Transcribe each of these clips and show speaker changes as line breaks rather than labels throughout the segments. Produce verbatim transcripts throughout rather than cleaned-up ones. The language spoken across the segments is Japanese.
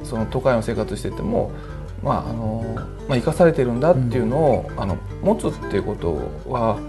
その都会の生活してても、まああのまあ、生かされてるんだっていうのを、うん、あの持つっていうことは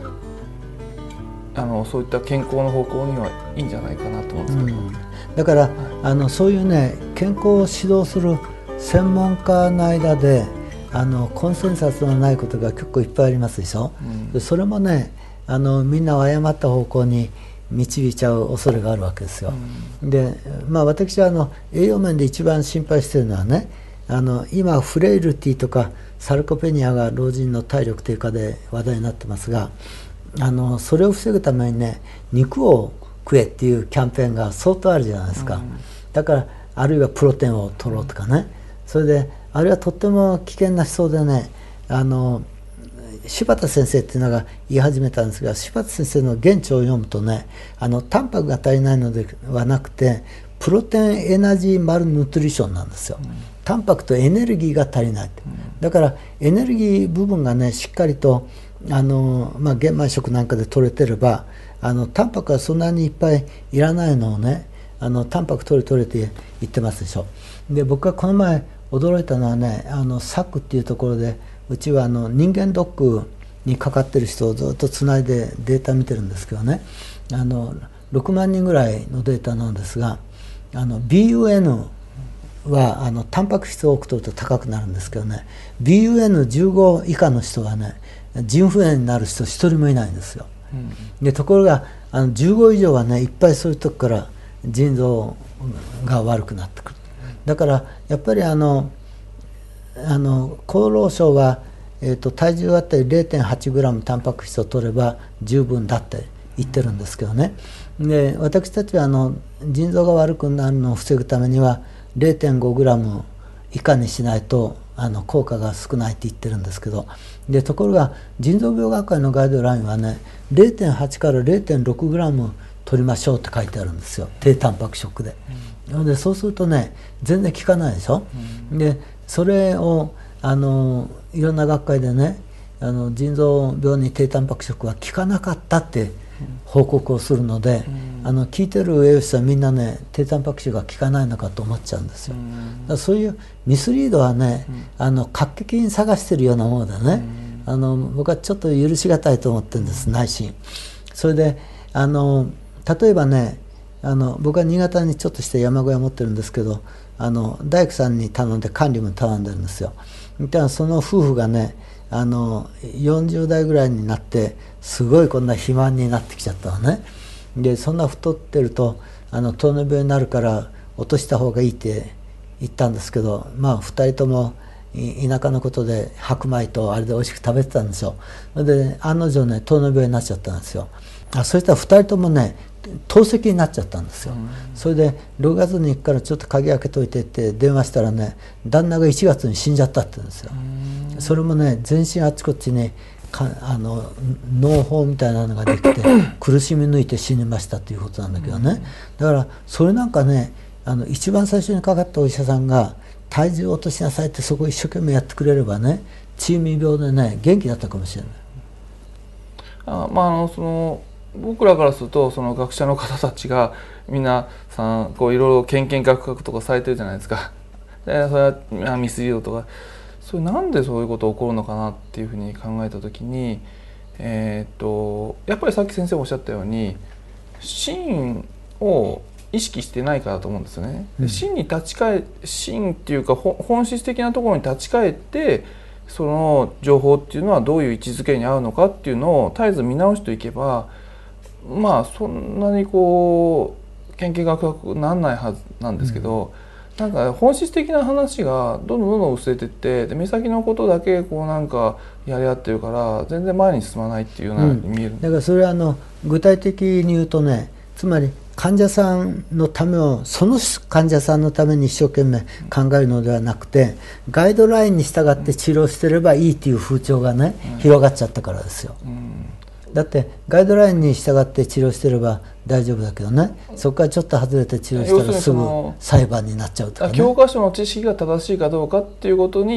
あのそういった健康の方向にはいいんじゃないかなと思うんですけど、うん、
だからあのそういうね健康を指導する専門家の間であのコンセンサスのないことが結構いっぱいありますでしょ、うん、それもねあのみんなを誤った方向に導いちゃう恐れがあるわけですよ、うん、で、まあ、私はあの栄養面で一番心配しているのはねあの今フレイルティとかサルコペニアが老人の体力低下で話題になってますがあのそれを防ぐためにね肉を食えっていうキャンペーンが相当あるじゃないですか、うん、だからあるいはプロテインを取ろうとかねそれであるいはとっても危険な思想でねあの柴田先生っていうのが言い始めたんですが柴田先生の原著を読むとねあのタンパクが足りないのではなくてプロテインエナジーマルヌトリションなんですよ、うん、タンパクとエネルギーが足りない、うん、だからエネルギー部分がねしっかりとあの、まあ、玄米食なんかで取れてればあのタンパクはそんなにいっぱいいらないのをねあのタンパク取れ取れて言ってますでしょ。で僕はこの前驚いたのはねあのサックっていうところでうちはあの人間ドックにかかってる人をずっとつないでデータ見てるんですけどねあのろくまんにんぐらいのデータなんですがあの ビーユーエヌ はあのタンパク質を多く取ると高くなるんですけどね ビーユーエヌじゅうご 以下の人はね腎不全になる人一人もいないんですよ、うん、でところがあのじゅうご以上はねいっぱいそういうとこから腎臓が悪くなってくる。だからやっぱりあのあの厚労省は、えー、と体重あたり れいてんはちグラム タンパク質を取れば十分だって言ってるんですけどねで私たちはあの腎臓が悪くなるのを防ぐためには れいてんごグラム 以下にしないとあの効果が少ないって言ってるんですけどでところが腎臓病学会のガイドラインはね れいてんはち から れいてんろくグラム 取りましょうって書いてあるんですよ低タンパク食で、うん、でそうするとね全然効かないでしょ、うん、でそれをあのいろんな学会でねあの腎臓病に低タンパク食は効かなかったって報告をするので、うん、あの聞いてる栄養士さんみんなね低タンパク質が効かないのかと思っちゃうんですよ、うん、だからそういうミスリードはね、うん、あの画期的に探してるようなものでね、うん、あの僕はちょっと許しがたいと思ってるんです、うん、内心。それであの例えばねあの僕は新潟にちょっとした山小屋持ってるんですけどあの大工さんに頼んで管理も頼んでるんですよ。でその夫婦がねあのよんじゅう代ぐらいになってすごいこんな肥満になってきちゃったのね。でそんな太ってるとあの糖尿病になるから落とした方がいいって言ったんですけどまあふたりとも田舎のことで白米とあれで美味しく食べてたんですよ。で案の定ね糖尿病になっちゃったんですよ。あそしたらふたりともね透析になっちゃったんですよ、うん、それでろくがつに行くからちょっと鍵開けといてって電話したらね旦那がいちがつに死んじゃったって言うんですよ、うん、それもね全身あっちこっちにかあの脳胞みたいなのができて苦しみ抜いて死にましたっていうことなんだけどね、うん、だからそれなんかねあの一番最初にかかったお医者さんが体重を落としなさいってそこを一生懸命やってくれればねチーム病でね元気だったかもしれない。
あまああのその僕らからするとその学者の方たちが皆さんこういろいろ研究学学とかされてるじゃないですか。でそれはミスリードとかそれなんでそういうこと起こるのかなっていうふうに考えた時に、えー、っとやっぱりさっき先生おっしゃったように真を意識してないからだと思うんですよね。で真に立ち返真っていうか本質的なところに立ち返ってその情報っていうのはどういう位置づけに合うのかっていうのを絶えず見直していけばまあそんなにこう研究学学にならないはずなんですけど、うん、なんか本質的な話がどんどんどんどん薄れていってで目先のことだけこうなんかやり合ってるから全然前に進まないっていうようなに見える、
うん、だからそれはあの具体的に言うとねつまり患者さんのためをその患者さんのために一生懸命考えるのではなくてガイドラインに従って治療してればいいっていう風潮がね、うん、広がっちゃったからですよ、うん、だってガイドラインに従って治療してれば大丈夫だけどねそこからちょっと外れて治療したらすぐ裁判になっちゃうとかね。
教科書の知識が正しいかどうかっていうことに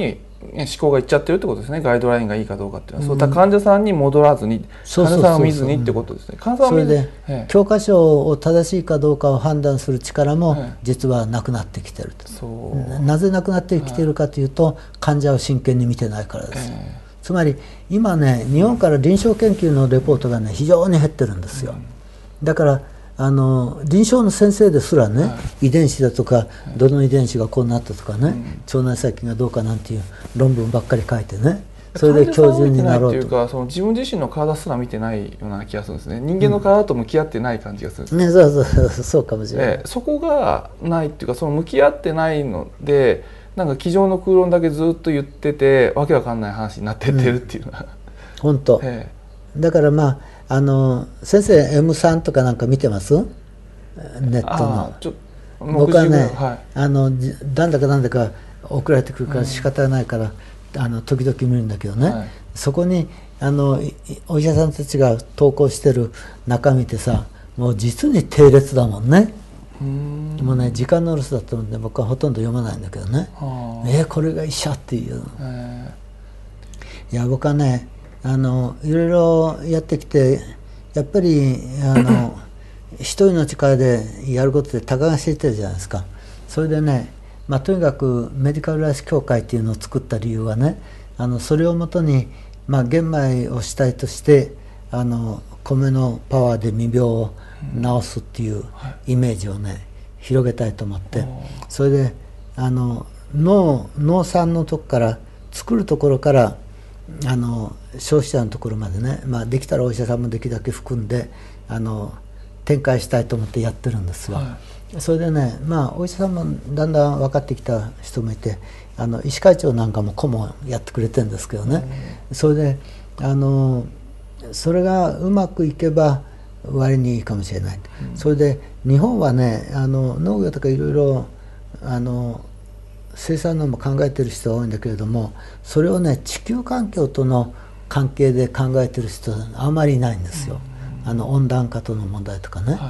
思考がいっちゃってるってことですね。ガイドラインがいいかどうかっていうのは、うん、そういった患者さんに戻らずに患者さんを見ずにってことですね。患者さんを見ずに、
それで教科書を正しいかどうかを判断する力も実はなくなってきてると、そうなぜなくなってきてるかというと、患者を真剣に見てないからです、えーつまり今ね、日本から臨床研究のレポートがね非常に減ってるんですよ。だからあの臨床の先生ですらね、はい、遺伝子だとか、はい、どの遺伝子がこうなったとかね、うん、腸内細菌がどうかなんていう論文ばっかり書いてね、それで教授になろうと。
いうか、その自分自身の体すら見てないような気がするんですね。人間の体と向き合ってない感じがするんです、
うんね、そうそうそうそうかもしれない。
そこがないっていうか、その向き合ってないので。なんか机上の空論だけずっと言っててわけわかんない話になってってるっていうのは、うん、
本当、ええ、だからまああの先生 エムスリー とかなんか見てます？ネットのちょ僕はね、はい、あのなんだかなんだか送られてくるから仕方がないから、うん、あの時々見るんだけどね、はい、そこにあのお医者さんたちが投稿してる中身ってさ、もう実に低劣だもんね。もうね、時間のロスだったので僕はほとんど読まないんだけどね、えー、これが医者っていう、えー、いや僕はねあのいろいろやってきてやっぱりあの一人の力でやることでたかが知れてるじゃないですか。それでね、まあ、とにかくメディカルライス協会っていうのを作った理由はね、あのそれをもとに、まあ、玄米を主体としてあの米のパワーで未病を治すっていうイメージをね広げたいと思って、それであの 農, 農産のとこから作るところからあの消費者のところまでね、まあ、できたらお医者さんもできるだけ含んであの展開したいと思ってやってるんですが、はい、それでね、まあ、お医者さんもだんだん分かってきた人もいて、あの医師会長なんかも顧問やってくれてるんですけどね、それであのそれがうまくいけば割にいいかもしれない、うん、それで日本はねあの農業とかいろいろあの生産のも考えてる人が多いんだけれども、それをね地球環境との関係で考えてる人はあまりいないんですよ、うん、あの温暖化との問題とかね、はい、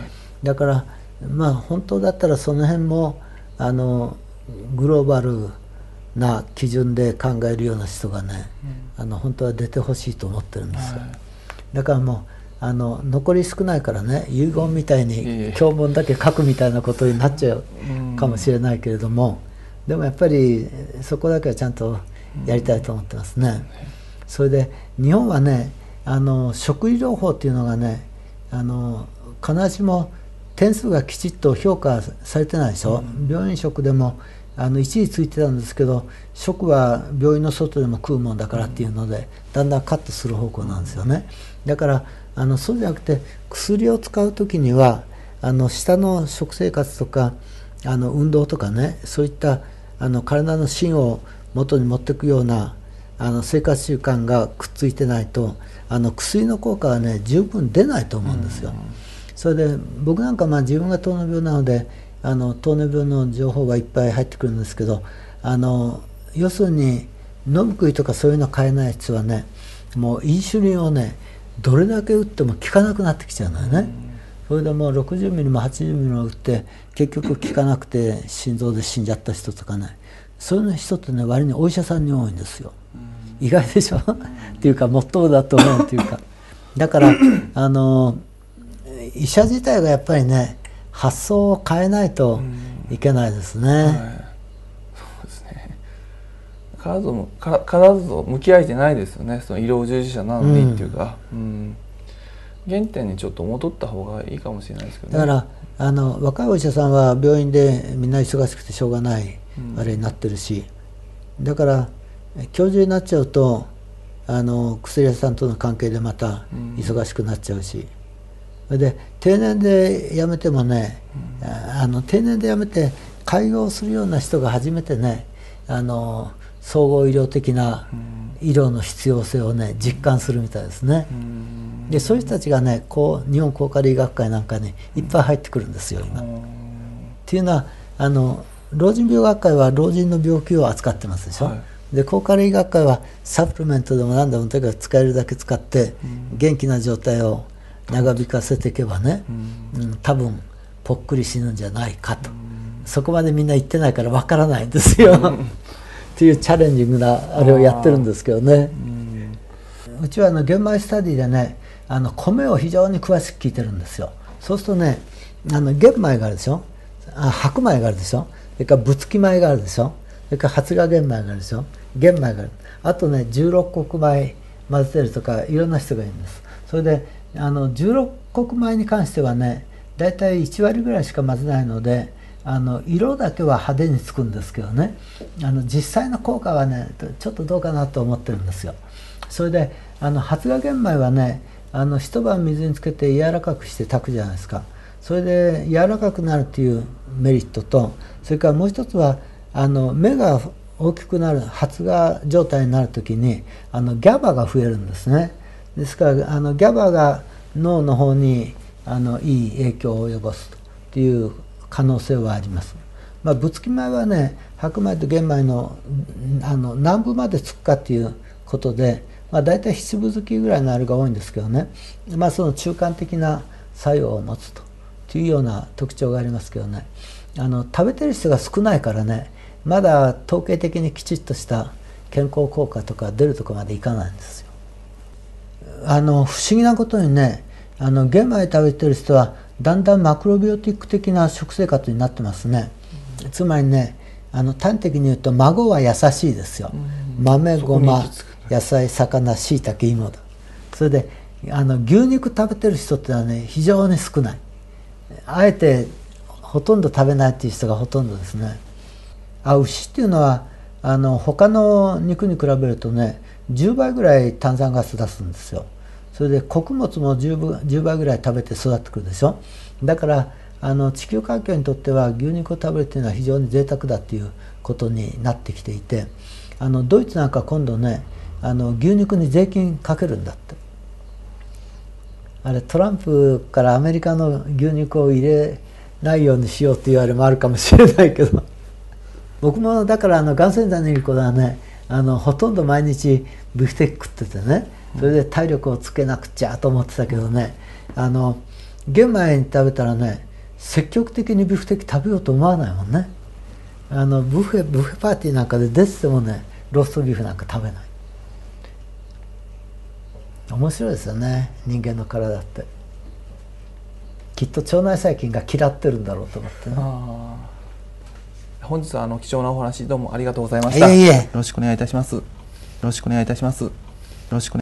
だからまあ本当だったらその辺もあのグローバルな基準で考えるような人がね、うん、あの本当は出てほしいと思ってるんですよ、はい、だからもうあの残り少ないからね、遺言みたいに教文だけ書くみたいなことになっちゃうかもしれないけれども、でもやっぱりそこだけはちゃんとやりたいと思ってますね。それで日本はねあの食医療法っていうのがねあの必ずしも点数がきちっと評価されてないでしょ、うん、病院食でもあの一時ついてたんですけど、食は病院の外でも食うもんだからっていうのでだんだんカットする方向なんですよね。だからあのそうじゃなくて薬を使う時にはあの下の食生活とかあの運動とかね、そういったあの体の芯を元に持っていくようなあの生活習慣がくっついてないとあの薬の効果はね十分出ないと思うんですよ。それで僕なんかまあ自分が糖尿病なのであの糖尿病の情報がいっぱい入ってくるんですけど、あの要するに飲み食いとかそういうの買えない人はね、もうインシュリンをねどれだけ打っても効かなくなってきちゃうのよね。それでもうろくじゅうミリもはちじゅうミリも打って結局効かなくて心臓で死んじゃった人とかね、そういう人ってね割にお医者さんに多いんですよ。意外でしょっていうか最もだと思うっていうか、だからあの医者自体がやっぱりね発想を変えないといけないですね。はい、そうですね。
体も体と向き合えてないですよね。その医療従事者なのにっていうか、うんうん、原点にちょっと戻った方がいいかもしれないですけどね。
だからあの若いお医者さんは病院でみんな忙しくてしょうがないあれになってるし、うん、だから教授になっちゃうとあの薬屋さんとの関係でまた忙しくなっちゃうし、それで定年で辞めてもね、うん、あの定年で辞めて開業するような人が初めてねあの総合医療的な医療の必要性をね実感するみたいですね。うん、でそういう人たちがねこう日本高カリ医学会なんかにいっぱい入ってくるんですよ今。うん、っていうのはあの老人病学会は老人の病気を扱ってますでしょ。はい、で高カリ医学会はサプリメントでも何でもとにかく使えるだけ使って元気な状態を長引かせていけばね、うんうん、多分ぽっくり死ぬんじゃないかと、うん、そこまでみんな言ってないからわからないんですよ。 っていうチャレンジングなあれをやってるんですけどね。うちはあの玄米スタディでね、あの米を非常に詳しく聞いてるんですよ。そうするとね、あの玄米があるでしょ、あ白米があるでしょ、それからぶつき米があるでしょ、それから発芽玄米があるでしょ、玄米がある、あとねじゅうろく穀米混ぜてるとかいろんな人がいるんです。それであのじゅうろく穀米に関してはね、だいたいいち割ぐらいしか混ぜないので、あの色だけは派手につくんですけどね、あの実際の効果はねちょっとどうかなと思ってるんですよ。それであの発芽玄米はね、あの一晩水につけて柔らかくして炊くじゃないですか。それで柔らかくなるっていうメリットと、それからもう一つはあの芽が大きくなる発芽状態になるときにあのギャバが増えるんですね。ですからあのギャバが脳の方にあのいい影響を及ぼすという可能性はあります。まあ、ぶつき米はね、白米と玄米のあの何分までつくかっていうことで、まあ、大体七分月ぐらいのあれが多いんですけどね、まあ、その中間的な作用を持つというような特徴がありますけどね、あの食べてる人が少ないからね、まだ統計的にきちっとした健康効果とか出るところまでいかないんですよ。あの不思議なことにね、あの玄米食べてる人はだんだんマクロビオティック的な食生活になってますね。つまりね、あの端的に言うと孫は優しいですよ。豆、ごま、野菜、魚、しいたけ、芋だ。それであの牛肉食べてる人ってのはね非常に少ない。あえてほとんど食べないっていう人がほとんどですね。あ、牛っていうのはあの他の肉に比べるとねじゅうばいぐらい炭酸ガス出すんですよ。それで穀物もじゅうばいぐらい食べて育ってくるでしょ。だからあの地球環境にとっては牛肉を食べるというのは非常に贅沢だっていうことになってきていて、あのドイツなんか今度ね、あの牛肉に税金かけるんだって。あれトランプからアメリカの牛肉を入れないようにしようっていうあれもあるかもしれないけど僕もだからあのがんセンターにいる頃はね、あのほとんど毎日ビフテック食っててね、それで体力をつけなくちゃと思ってたけどね、あの玄米に食べたらね積極的にビフテック食べようと思わないもんね。あのブフェブフェパーティーなんかで出ててもねローストビーフなんか食べない。面白いですよね、人間の体って。きっと腸内細菌が嫌ってるんだろうと思ってね。
あ、本日はあの貴重なお話どうもありがとうございました。
いえいえ、
よろしくお願いいたします。よろしくお願いいたします。よろしくお願い